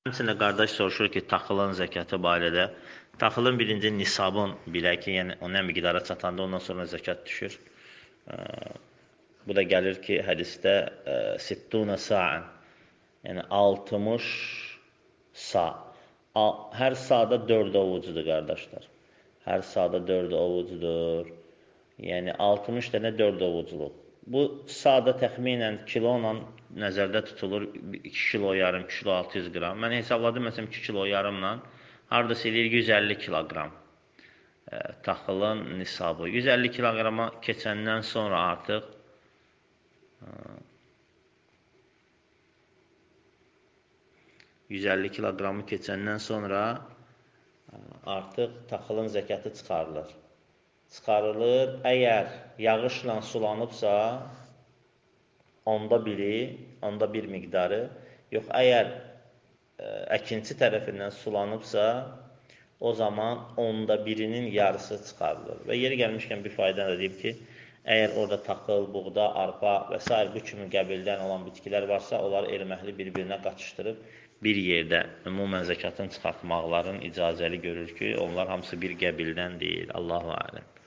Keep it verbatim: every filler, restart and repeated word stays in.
Həmçində qardaş soruşur ki, taxılın zəkatı barədə. Taxılın birinci nisabın bilək ki, yəni o nə miqdara çatanda ondan sonra zəkat düşür. Bu da gəlir ki, hədisdə sittuna sa'an, yəni altmış sa. Hər sa'da dörd ovucudur qardaşlar. Hər sa'da dörd ovucudur. Yəni altmış dənə dörd ovucluq. Bu sa'da təxminən kilo ilə nəzərdə tutulur iki kilo yarım, iki kilo altı yüz qram. Mən hesabladım, məsələn iki kilo yarımla hardasa eləyir yüz əlli kiloqram e, taxılın nisabı. yüz əlli kiloqrama keçəndən sonra artıq e, yüz əlli kiloqramı keçəndən sonra e, artıq taxılın zəkatı çıxarılır. Çıxarılır. Əgər yağışla sulanıbsa onda biri, onda bir miqdarı, yox, əgər ə, əkinçi tərəfindən sulanıbsa, o zaman onda birinin yarısı çıxarılır. Və yeri gəlmişkən bir fayda da deyib ki, əgər orada taxıl, buğda, arpa və s. bu kimi qəbildən olan bitkilər varsa, onlar erməhli bir-birinə qaçışdırıb bir yerdə ümumən zəkatın çıxartmaqların icazəli görür ki, onlar hamısı bir qəbildən deyil. Allahu aləm.